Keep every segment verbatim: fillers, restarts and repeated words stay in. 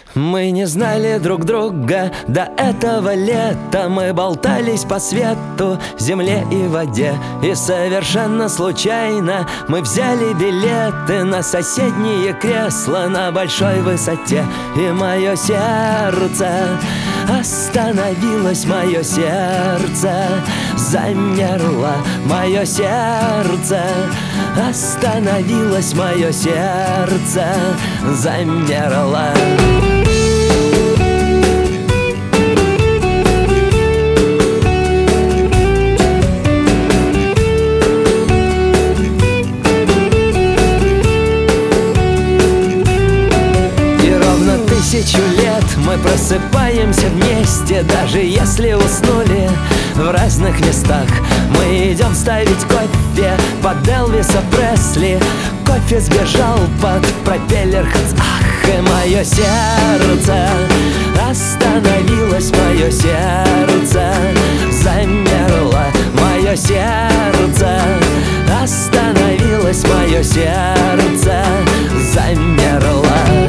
Мы не знали друг друга до этого лета. Мы болтались по свету, земле и воде. И совершенно случайно мы взяли билеты на соседние кресла на большой высоте. И мое сердце остановилось, мое сердце замерло, мое сердце остановилось, мое сердце замерло. Тысячу лет мы просыпаемся вместе, даже если уснули в разных местах. Мы идем ставить кофе под Элвиса Пресли. Кофе сбежал под пропеллер Хэнс. Ах, и мое сердце остановилось, мое сердце замерло, мое сердце остановилось, мое сердце замерло.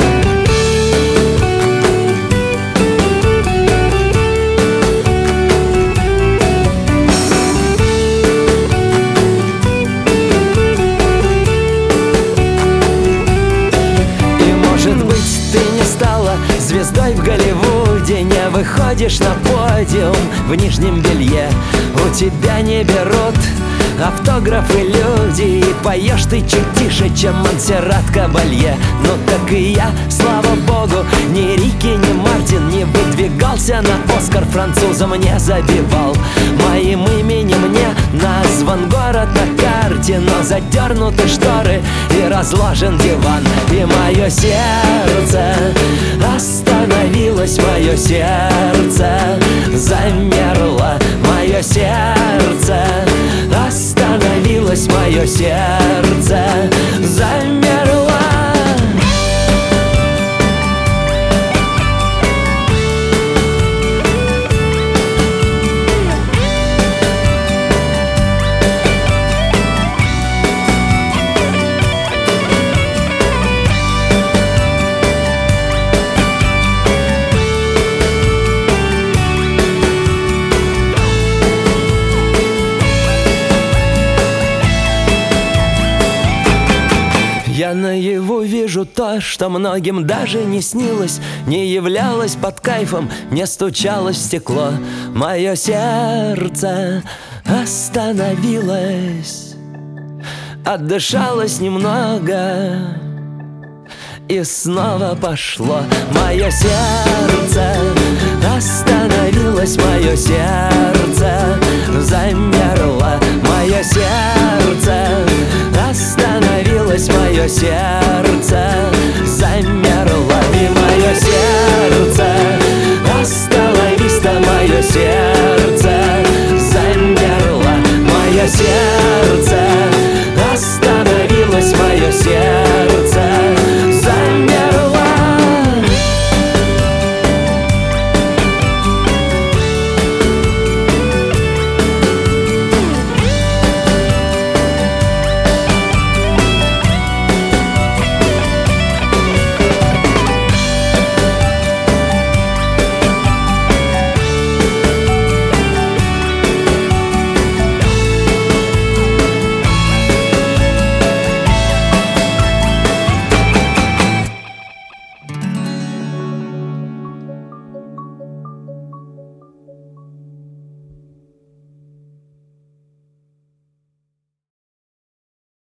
Звездой в Голливуде, не выходишь на подиум в нижнем белье. У тебя не берут автографы люди, и поешь ты чуть тише, чем Монсеррат Кабалье. Ну так и я, слава богу, ни Рики, ни Мартин не выдвигался на Оскар, французом не забивал. Моим именем не назван город на карте, но задернуты шторы и разложен диван. И мое сердце остановилось, мое сердце замерло, мое сердце остановилось, мое сердце замерло. Я наяву вижу то, что многим даже не снилось, не являлось под кайфом, не стучалось в стекло. Мое сердце остановилось, отдышалось немного и снова пошло. Мое сердце остановилось, мое сердце замерло, мое сердце остановилось, мое сердце замерло.